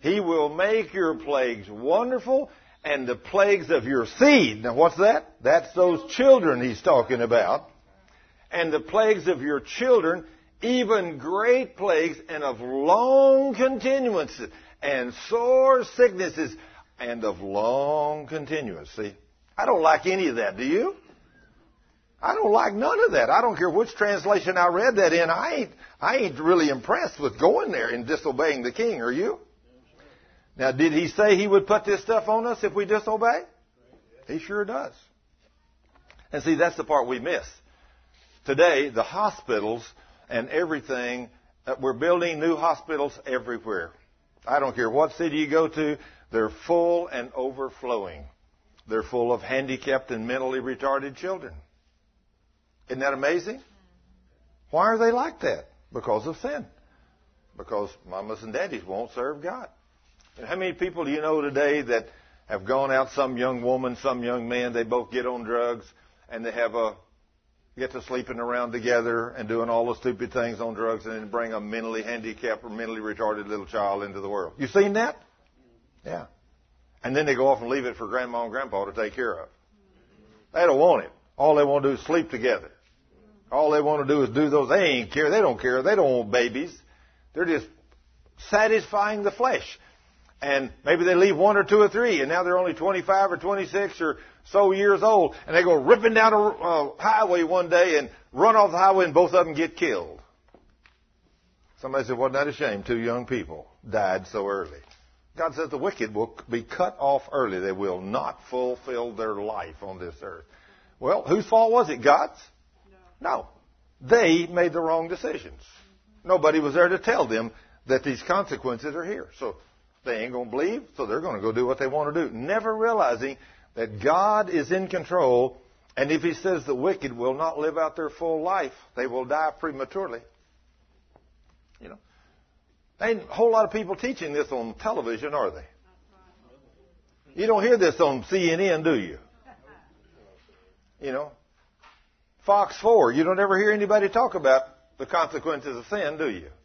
He will make your plagues wonderful and the plagues of your seed. Now what's that? That's those children he's talking about. And the plagues of your children, even great plagues and of long continuance and sore sicknesses and of long continuance. See, I don't like any of that, do you? I don't like none of that. I don't care which translation I read that in. I ain't really impressed with going there and disobeying the king, are you? Now, did he say he would put this stuff on us if we disobey? He sure does. And see, that's the part we miss. Today, the hospitals and everything, we're building new hospitals everywhere. I don't care what city you go to, they're full and overflowing. They're full of handicapped and mentally retarded children. Isn't that amazing? Why are they like that? Because of sin. Because mamas and daddies won't serve God. And how many people do you know today that have gone out, some young woman, some young man, they both get on drugs and they get to sleeping around together and doing all the stupid things on drugs and then bring a mentally handicapped or mentally retarded little child into the world. You seen that? Yeah. And then they go off and leave it for grandma and grandpa to take care of. They don't want it. All they want to do is sleep together. All they want to do is do those. They ain't care. They don't care. They don't want babies. They're just satisfying the flesh. And maybe they leave 1 or 2 or 3, and now they're only 25 or 26 or so years old, and they go ripping down a highway one day and run off the highway, and both of them get killed. Somebody said, wasn't that a shame? 2 young people died so early. God says the wicked will be cut off early. They will not fulfill their life on this earth. Well, whose fault was it? God's? No. They made the wrong decisions. Nobody was there to tell them that these consequences are here. So they ain't going to believe, so they're going to go do what they want to do, never realizing that God is in control, and if he says the wicked will not live out their full life, they will die prematurely. You know, there ain't a whole lot of people teaching this on television, are they? You don't hear this on CNN, do you? You know, Fox 4, you don't ever hear anybody talk about the consequences of sin, do you?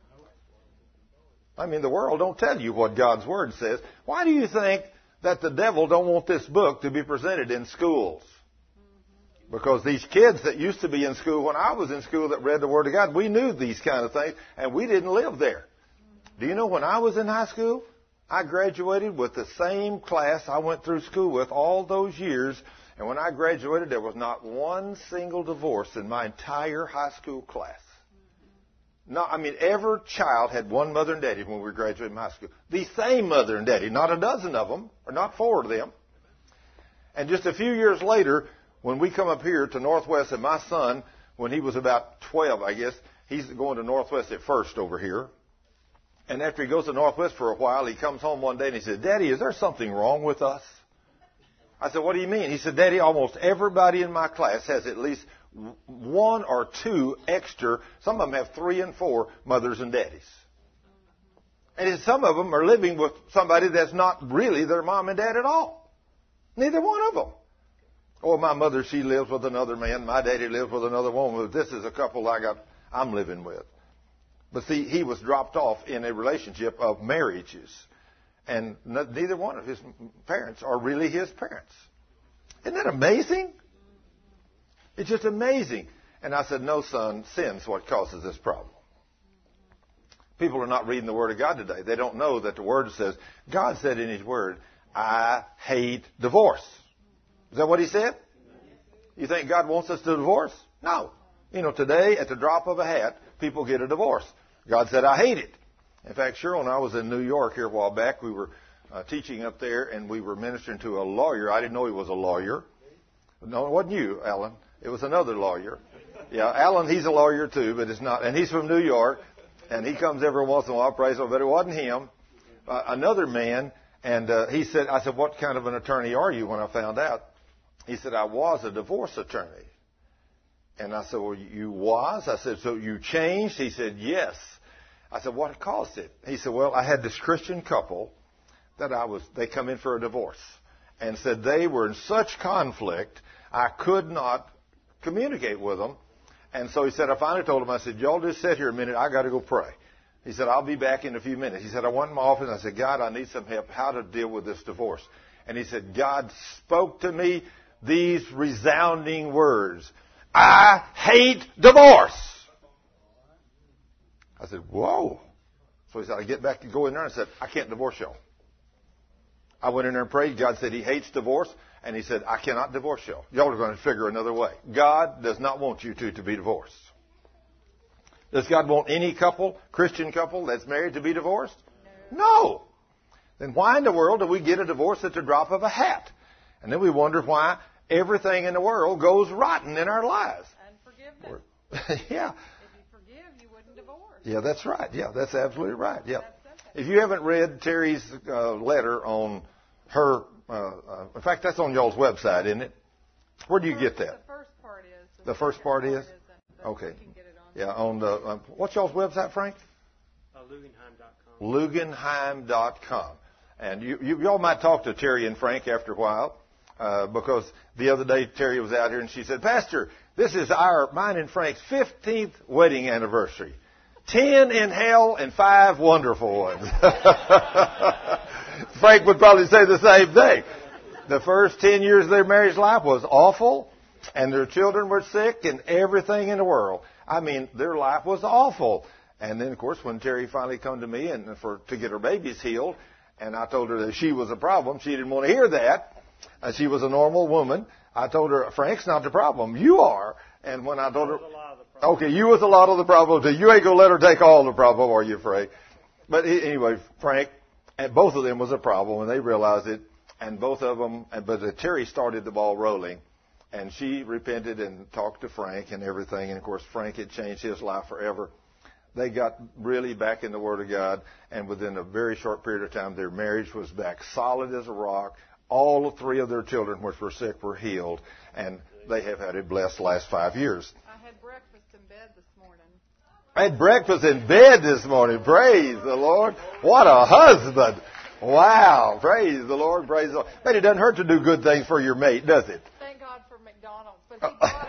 I mean, the world don't tell you what God's Word says. Why do you think that the devil don't want this book to be presented in schools? Because these kids that used to be in school, when I was in school that read the Word of God, we knew these kind of things, and we didn't live there. Do you know when I was in high school, I graduated with the same class I went through school with all those years, and when I graduated, there was not one single divorce in my entire high school class. No, I mean, every child had one mother and daddy when we graduated from high school. The same mother and daddy, not a dozen of them, or not 4 of them. And just a few years later, when we come up here to Northwest, and my son, when he was about 12, I guess, he's going to Northwest at first over here. And after he goes to Northwest for a while, he comes home one day and he said, Daddy, is there something wrong with us? I said, what do you mean? He said, Daddy, almost everybody in my class has at least 1 or 2 extra. Some of them have 3 and 4 mothers and daddies. And some of them are living with somebody that's not really their mom and dad at all. Neither one of them. Oh, my mother, she lives with another man. My daddy lives with another woman. This is a couple I'm living with. But see, he was dropped off in a relationship of marriages. And neither one of his parents are really his parents. Isn't that amazing? It's just amazing. And I said, no, son, sin's what causes this problem. People are not reading the Word of God today. They don't know that the Word says, God said in His Word, I hate divorce. Is that what He said? You think God wants us to divorce? No. You know, today, at the drop of a hat, people get a divorce. God said, I hate it. In fact, Cheryl and I was in New York here a while back. We were teaching up there, and we were ministering to a lawyer. I didn't know he was a lawyer. No, it wasn't you, Alan. It was another lawyer. Yeah, Alan, he's a lawyer too, but it's not. And he's from New York, and he comes every once in a while, praise the Lord, but it wasn't him. Another man, and he said, I said, what kind of an attorney are you when I found out? He said, I was a divorce attorney. And I said, well, you was? I said, so you changed? He said, yes. I said, what caused it? He said, well, I had this Christian couple that they come in for a divorce. And said they were in such conflict, I could not communicate with them. And so he said, I finally told him, I said, y'all just sit here a minute, I got to go pray. He said, I'll be back in a few minutes. He said, I went in my office and I said, God, I need some help how to deal with this divorce. And he said, God spoke to me these resounding words. I hate divorce. I said, whoa. So he said, I get back and go in there and said, I can't divorce y'all. I went in there and prayed. God said he hates divorce. And he said, I cannot divorce y'all. Y'all are going to figure another way. God does not want you two to be divorced. Does God want any couple, Christian couple that's married to be divorced? No. Then why in the world do we get a divorce at the drop of a hat? And then we wonder why everything in the world goes rotten in our lives. And forgiveness. Yeah. If you forgive, you wouldn't divorce. Yeah, that's right. Yeah, that's absolutely right. Yeah. If you haven't read Terry's letter on her, in fact, that's on y'all's website, isn't it? Where do you get that? The first part is. The first part is? Okay. Yeah, on the, what's y'all's website, Frank? Lugenheim.com. Lugenheim.com. And y'all might talk to Terry and Frank after a while, because the other day Terry was out here and she said, Pastor, this is mine and Frank's 15th wedding anniversary. 10 in hell and 5 wonderful ones. Frank would probably say the same thing. The first 10 years of their marriage life was awful, and their children were sick and everything in the world. I mean, their life was awful. And then, of course, when Terry finally come to me and to get her babies healed, and I told her that she was a problem, she didn't want to hear that. She was a normal woman. I told her, Frank's not the problem. You are. And when I told her, okay, you was a lot of the problem too. You ain't going to let her take all the problem, are you, Frank? But anyway, Frank, and both of them was a problem, and they realized it. And both of them, but Terry started the ball rolling. And she repented and talked to Frank and everything. And, of course, Frank had changed his life forever. They got really back in the Word of God. And within a very short period of time, their marriage was back solid as a rock. All 3 of their children, which were sick, were healed. And they have had a blessed last 5 years. I had breakfast in bed this morning. I had breakfast in bed this morning. Praise the Lord. What a husband. Wow. Praise the Lord. Praise the Lord. But it doesn't hurt to do good things for your mate, does it? Thank God for McDonald's. But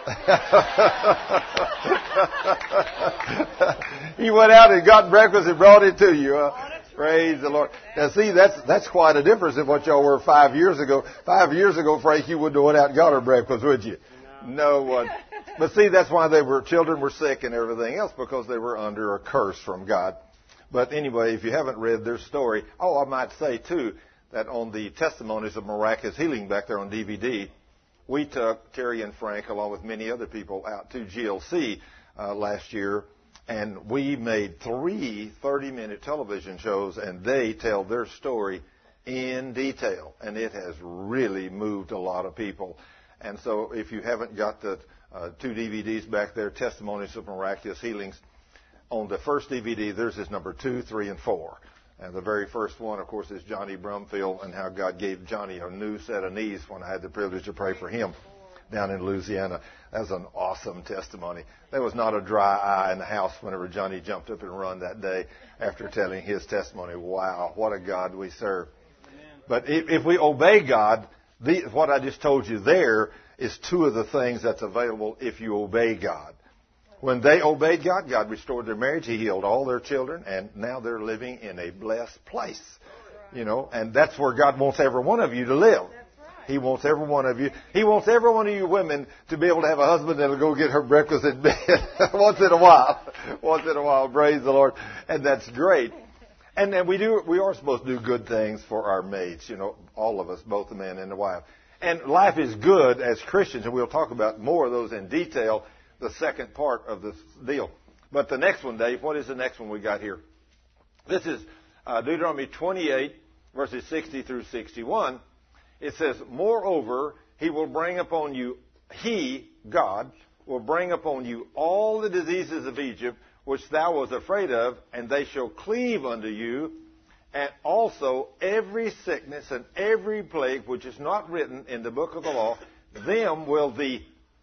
he went out and got breakfast and brought it to you. Praise the Lord. Now, see, that's quite a difference in what y'all were 5 years ago. 5 years ago, Frank, you wouldn't have went out and got her breakfast, would you? No one. But see, that's why children were sick and everything else, because they were under a curse from God. But anyway, if you haven't read their story, I might say, too, that on the Testimonies of Miraculous Healing back there on DVD, we took Terry and Frank, along with many other people, out to GLC last year, and we made 3 30-minute television shows, and they tell their story in detail, and it has really moved a lot of people. And so if you haven't got the 2 DVDs back there, Testimonies of Miraculous Healings, on the first DVD, theirs is number 2, 3, and 4. And the very first one, of course, is Johnny Brumfield and how God gave Johnny a new set of knees when I had the privilege to pray for him down in Louisiana. That was an awesome testimony. There was not a dry eye in the house whenever Johnny jumped up and run that day after telling his testimony. Wow, what a God we serve. But if we obey God, what I just told you there is 2 of the things that's available if you obey God. When they obeyed God, God restored their marriage. He healed all their children, and now they're living in a blessed place. You know, and that's where God wants every one of you to live. He wants every one of you. He wants every one of you women to be able to have a husband that'll go get her breakfast in bed once in a while. Once in a while, praise the Lord. And that's great. And then we are supposed to do good things for our mates, you know, all of us, both the man and the wife. And life is good as Christians, and we'll talk about more of those in detail, the second part of this deal. But the next one, Dave, what is the next one we got here? This is Deuteronomy 28, verses 60 through 61. It says, moreover, he, God, will bring upon you all the diseases of Egypt, which thou wast afraid of, and they shall cleave unto you, and also every sickness and every plague which is not written in the book of the law, them will the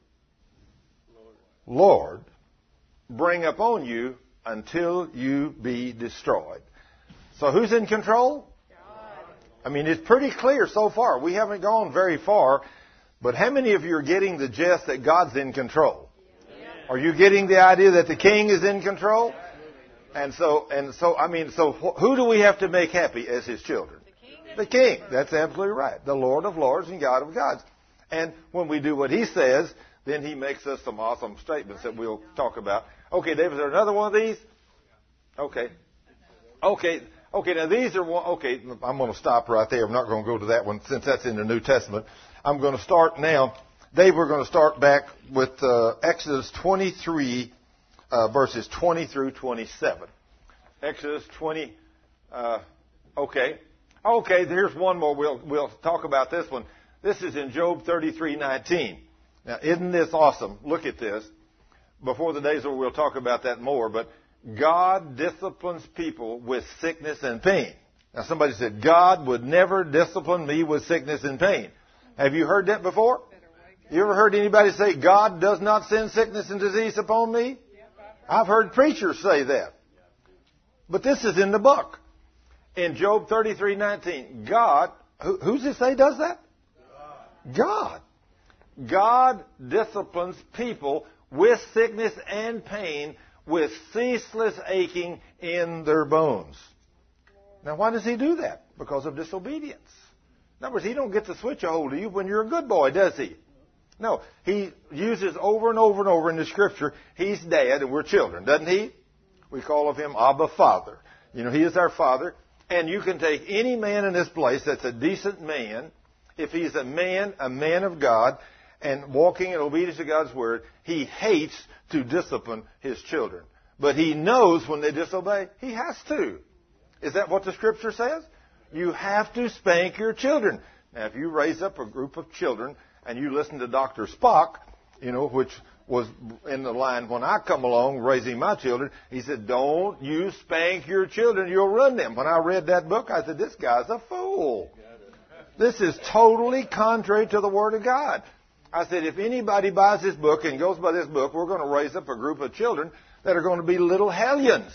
Lord bring upon you until you be destroyed. So who's in control? God. I mean, it's pretty clear so far. We haven't gone very far. But how many of you are getting the gist that God's in control? Yeah. Are you getting the idea that the King is in control? So who do we have to make happy as His children? The King. That's absolutely right. The Lord of lords and God of gods. And when we do what He says, then He makes us some awesome statements that we'll talk about. Okay, David, is there another one of these? Okay. Now these are one. Okay, I'm going to stop right there. I'm not going to go to that one since that's in the New Testament. I'm going to start now. Dave, we're going to start back with Exodus 23, verses 20 through 27. Exodus 20. Okay, here's one more. We'll talk about this one. This is in Job 33:19. Now, isn't this awesome? Look at this. Before the days where we'll talk about that more, but God disciplines people with sickness and pain. Now, somebody said, God would never discipline me with sickness and pain. Have you heard that before? You ever heard anybody say, God does not send sickness and disease upon me? I've heard preachers say that. But this is in the book. In Job 33:19, God, who's it say does that? God. God disciplines people with sickness and pain, with ceaseless aching in their bones. Now, why does He do that? Because of disobedience. In other words, He don't get to switch a hold of you when you're a good boy, does He? No. He uses over and over and over in the Scripture, He's dad and we're children, doesn't He? We call of Him Abba Father. You know, He is our Father. And you can take any man in this place that's a decent man, if he's a man of God, and walking in obedience to God's Word, he hates to discipline his children. But he knows when they disobey, he has to. Is that what the Scripture says? You have to spank your children. Now, if you raise up a group of children and you listen to Dr. Spock, you know, which was in the line when I come along raising my children, he said, don't you spank your children, you'll ruin them. When I read that book, I said, this guy's a fool. This is totally contrary to the Word of God. I said, if anybody buys this book and goes by this book, we're going to raise up a group of children that are going to be little hellions.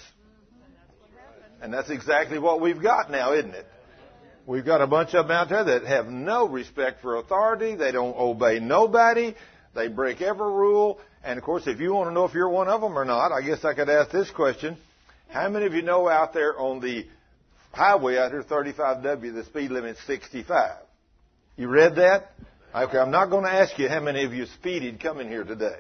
And that's exactly what we've got now, isn't it? We've got a bunch of them out there that have no respect for authority. They don't obey nobody. They break every rule. And, of course, if you want to know if you're one of them or not, I guess I could ask this question. How many of you know out there on the highway out here, 35W, the speed limit's 65? You read that? Okay, I'm not going to ask you how many of you speeded coming here today.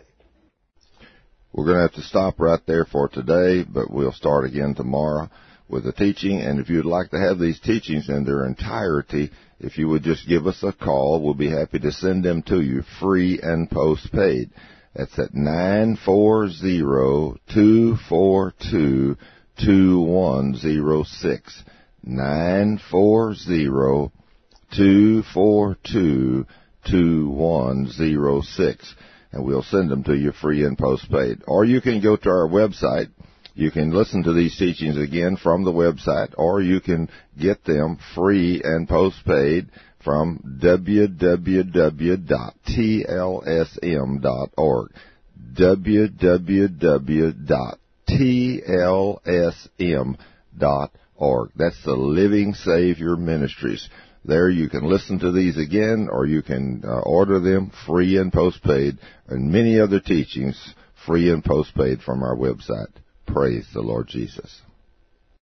We're going to have to stop right there for today, but we'll start again tomorrow with the teaching. And if you'd like to have these teachings in their entirety, if you would just give us a call, we'll be happy to send them to you free and postpaid. That's at 940-242-2106. 940-242-2106. And we'll send them to you free and postpaid. Or you can go to our website. You can listen to these teachings again from the website, or you can get them free and postpaid from www.tlsm.org. www.tlsm.org. That's the Living Savior Ministries. There you can listen to these again, or you can order them free and postpaid, and many other teachings free and postpaid from our website. Praise the Lord Jesus.